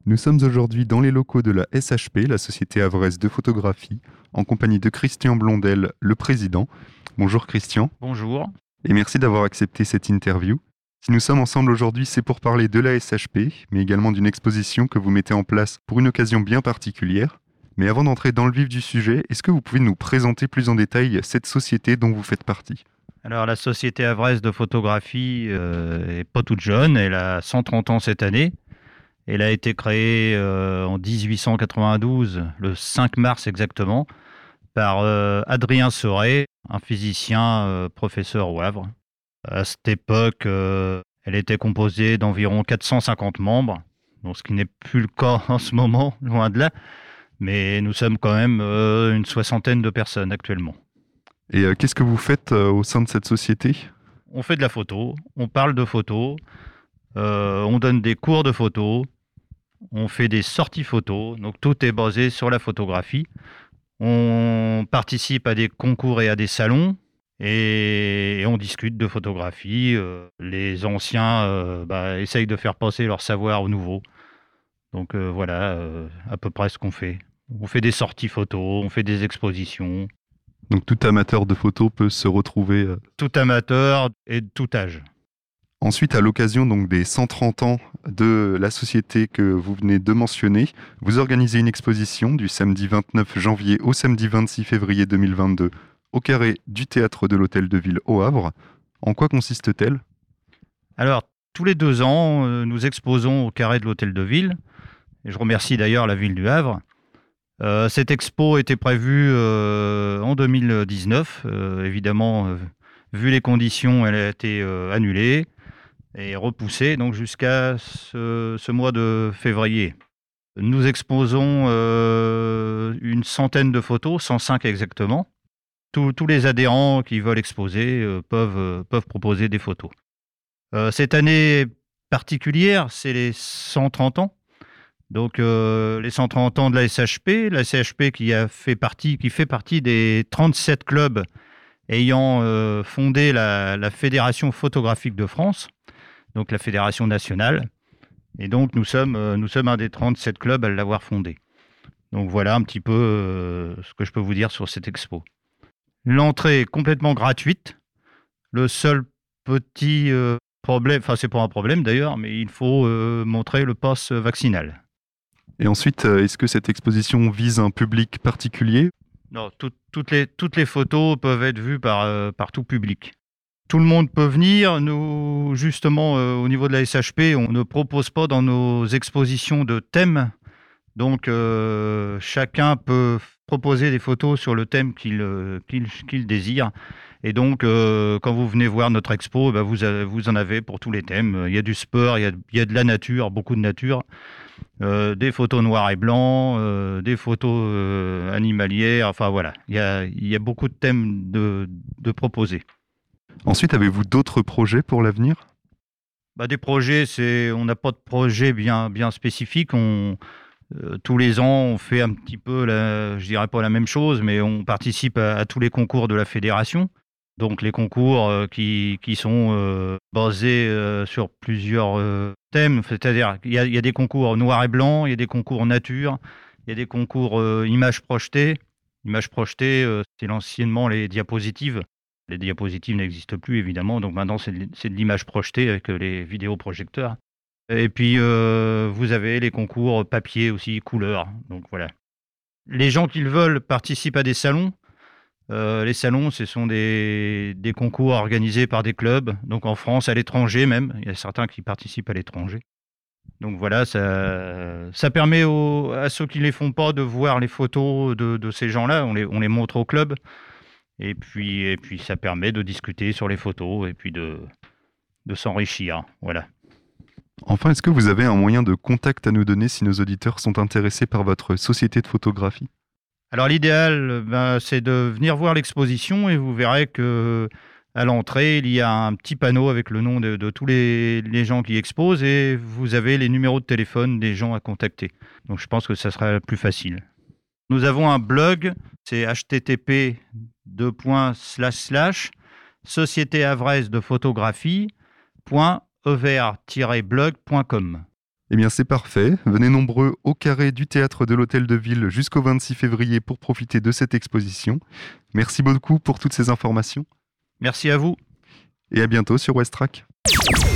Nous sommes aujourd'hui dans les locaux de la SHP, la Société Havraise de Photographie, en compagnie de Christian Blondel, le président. Bonjour Christian. Bonjour. Et merci d'avoir accepté cette interview. Si nous sommes ensemble aujourd'hui, c'est pour parler de la SHP, mais également d'une exposition que vous mettez en place pour une occasion bien particulière. Mais avant d'entrer dans le vif du sujet, est-ce que vous pouvez nous présenter plus en détail cette société dont vous faites partie ? Alors la Société Havraise de Photographie est pas toute jeune, elle a 130 ans cette année. Elle a été créée en 1892, le 5 mars exactement, par Adrien Seuret, un physicien professeur au Havre. À cette époque, elle était composée d'environ 450 membres, donc ce qui n'est plus le cas en ce moment, loin de là. Mais nous sommes quand même une soixantaine de personnes actuellement. Et qu'est-ce que vous faites au sein de cette société ? On fait de la photo, on parle de photo, on donne des cours de photo, on fait des sorties photos, donc tout est basé sur la photographie. On participe à des concours et à des salons et on discute de photographie. Les anciens essayent de faire passer leur savoir aux nouveaux. Donc voilà à peu près ce qu'on fait. On fait des sorties photos, on fait des expositions. Donc tout amateur de photos peut se retrouver... Tout amateur et de tout âge. Ensuite, à l'occasion donc des 130 ans de la société que vous venez de mentionner, vous organisez une exposition du samedi 29 janvier au samedi 26 février 2022 au carré du Théâtre de l'Hôtel de Ville au Havre. En quoi consiste-t-elle ? Alors, tous les 2 ans, nous exposons au carré de l'Hôtel de Ville. Et je remercie d'ailleurs la ville du Havre. Cette expo était prévue en 2019. Évidemment, vu les conditions, elle a été annulée et repoussée donc jusqu'à ce mois de février. Nous exposons une centaine de photos, 105 exactement. Tous les adhérents qui veulent exposer peuvent proposer des photos. Cette année particulière, c'est les 130 ans. Donc les 130 ans de la SHP qui fait partie des 37 clubs ayant fondé la Fédération photographique de France, donc la fédération nationale. Et donc nous sommes un des 37 clubs à l'avoir fondé. Donc voilà un petit peu ce que je peux vous dire sur cette expo. L'entrée est complètement gratuite. Le seul petit problème, enfin c'est pas un problème d'ailleurs, mais il faut montrer le pass vaccinal. Et ensuite, est-ce que cette exposition vise un public particulier ? Non, toutes les photos peuvent être vues par tout public. Tout le monde peut venir. Nous, justement, au niveau de la SHP, on ne propose pas dans nos expositions de thèmes. Donc, chacun peut proposer des photos sur le thème qu'il désire. Et donc, quand vous venez voir notre expo, vous en avez pour tous les thèmes. Il y a du sport, il y a de la nature, beaucoup de nature. Des photos noir et blanc, des photos animalières, enfin voilà, il y a beaucoup de thèmes de proposer. Ensuite, avez-vous d'autres projets pour l'avenir ? Des projets, on n'a pas de projet bien spécifique. Tous les ans, on fait un petit peu, je dirais pas la même chose, mais on participe à tous les concours de la fédération. Donc les concours qui sont basés sur plusieurs thèmes, c'est-à-dire il y a des concours noir et blanc, il y a des concours nature, il y a des concours images projetées. Images projetées, c'est anciennement les diapositives. Les diapositives n'existent plus évidemment, donc maintenant c'est de l'image projetée avec les vidéoprojecteurs. Et puis vous avez les concours papier aussi, couleur. Donc voilà. Les gens qui le veulent participent à des salons. Les salons, ce sont des concours organisés par des clubs, donc en France, à l'étranger même. Il y a certains qui participent à l'étranger. Donc voilà, ça permet à ceux qui ne les font pas de voir les photos de ces gens-là. On les montre au club. Et puis ça permet de discuter sur les photos et puis de s'enrichir. Voilà. Enfin, est-ce que vous avez un moyen de contact à nous donner si nos auditeurs sont intéressés par votre société de photographie ? Alors l'idéal, c'est de venir voir l'exposition et vous verrez que à l'entrée, il y a un petit panneau avec le nom de tous les gens qui exposent et vous avez les numéros de téléphone des gens à contacter. Donc je pense que ça sera plus facile. Nous avons un blog, c'est http://sociétéhavraise de photographie.evr-blog.com. Eh bien, c'est parfait. Venez nombreux au carré du théâtre de l'Hôtel de Ville jusqu'au 26 février pour profiter de cette exposition. Merci beaucoup pour toutes ces informations. Merci à vous. Et à bientôt sur Westrack.